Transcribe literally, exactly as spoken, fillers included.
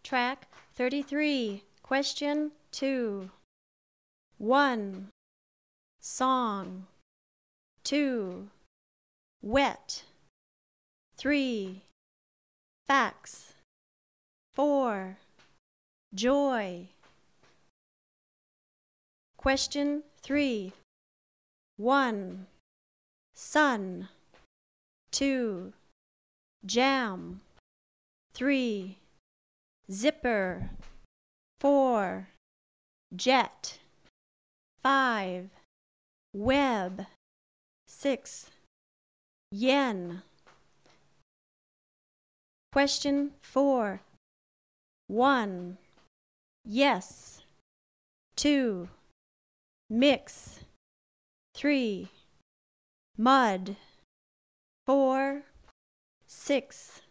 Track thirty-three. Question two. one. Song. two. Wet. three. Facts. four. Joy. Question three. one. Sun. two. Jam. three. Zipper. four. Jet. five. Web. six. Yen. Question four. one. Yes. two. Mix. three. Mud. four. six.